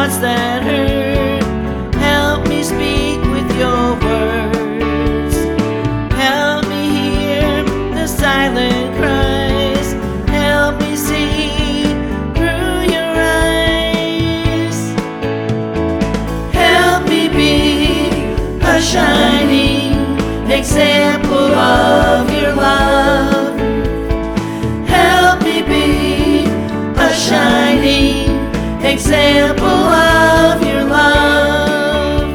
thoughts that hurt. Help me speak with your words. Help me hear the silent cries. Help me see through your eyes. Help me be a shining example of your love. Help me be a shining example of your love.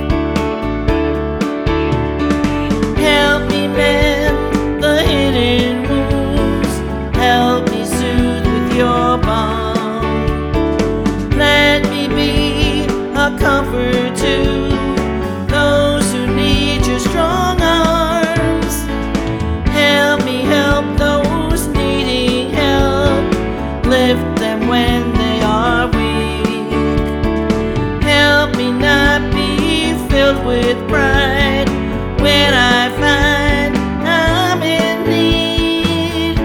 Help me mend the hidden wounds. Help me soothe with your balm. Let me be a comfort to those who need your strong arms. Help me help those needing help. Lift them when they are weak. Help me not be filled with pride when I find I'm in need.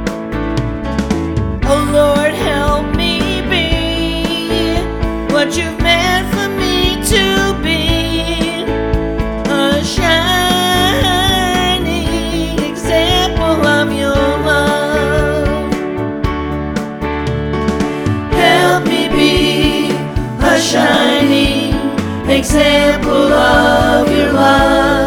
Oh Lord, help me be what you've meant for me to be, a shining example of your love. Help me be a shining example of your love.